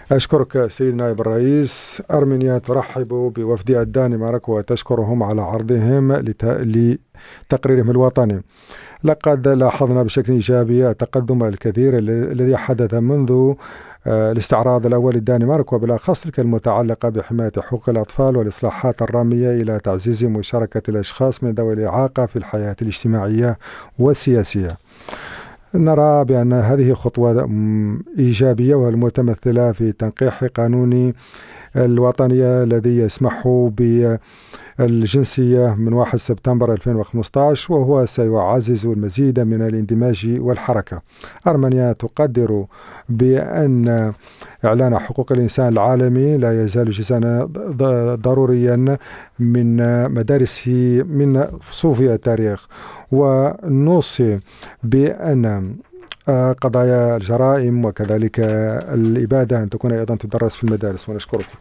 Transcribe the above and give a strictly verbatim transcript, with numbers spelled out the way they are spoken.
أشكرك سيد نائب الرئيس. أرمينيا ترحب بوفد الدنمارك وتشكرهم على عرضهم لت- لتقريرهم الوطني. لقد لاحظنا بشكل إيجابي التقدم الكثير الذي حدث منذ آه، الاستعراض الأول للدنمارك، وبالأخص تلك المتعلقة بحماية حقوق الأطفال والإصلاحات الرامية إلى تعزيز مشاركة الأشخاص من ذوي الإعاقة في الحياة الاجتماعية والسياسية. نرى بأن هذه خطوة م، إيجابية، والمتمثلة في تنقيح قانون الوطنية الذي يسمح بالجنسية من واحد سبتمبر ألفين وخمسة عشر، وهو سيعزز المزيد من الاندماج والحركة. أرمينيا تقدر بأن إعلان حقوق الإنسان العالمي لا يزال جزءا ضروريا من مدارس من صوفيا التاريخ، ونوصي بأن قضايا الجرائم وكذلك الإبادة أن تكون أيضا تدرس في المدارس. ونشكركم.